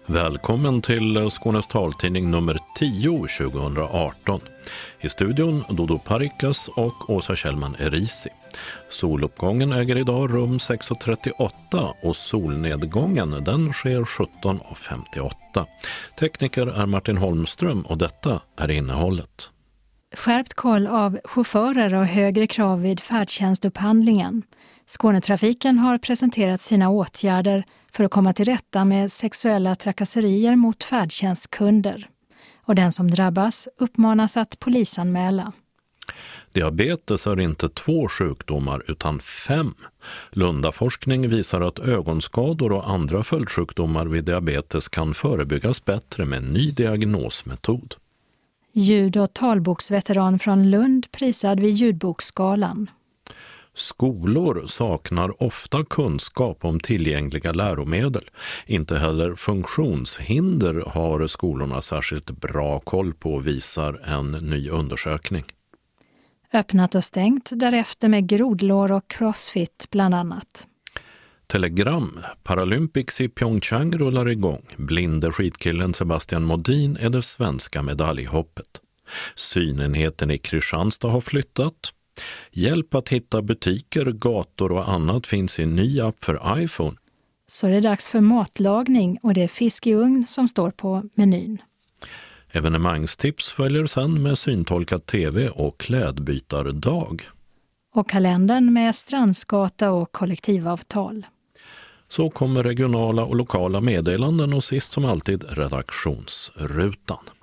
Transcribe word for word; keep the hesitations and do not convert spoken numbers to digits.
Välkommen till Skånes taltidning nummer tio tjugoarton. I studion Dodo Parikas och Åsa Kjellman Erisi. Soluppgången äger idag rum sex trettioåtta och solnedgången den sker sjutton femtioåtta. Tekniker är Martin Holmström och detta är innehållet. Skärpt koll av chaufförer och högre krav vid färdtjänstupphandlingen. Skånetrafiken har presenterat sina åtgärder för att komma till rätta med sexuella trakasserier mot färdtjänstkunder. Och den som drabbas uppmanas att polisanmäla. Diabetes är inte två sjukdomar utan fem. Lundaforskning visar att ögonskador och andra följdsjukdomar vid diabetes kan förebyggas bättre med en ny diagnosmetod. Ljud- och talboksveteran från Lund prisad vid ljudboksskalan. Skolor saknar ofta kunskap om tillgängliga läromedel. Inte heller funktionshinder har skolorna särskilt bra koll på, visar en ny undersökning. Öppnat och stängt, därefter med grodlår och crossfit bland annat. Telegram. Paralympics i Pyeongchang rullar igång. Blinde skidkillen Sebastian Modin är det svenska medaljhoppet. Synenheten i Kristianstad har flyttat. Hjälp att hitta butiker, gator och annat finns i en ny app för iPhone. Så är det dags för matlagning och det är fisk i ugn som står på menyn. Evenemangstips följer sen med syntolkad tv och klädbytardag. Och kalendern med strandsgata och kollektivavtal. Så kommer regionala och lokala meddelanden och sist som alltid redaktionsrutan.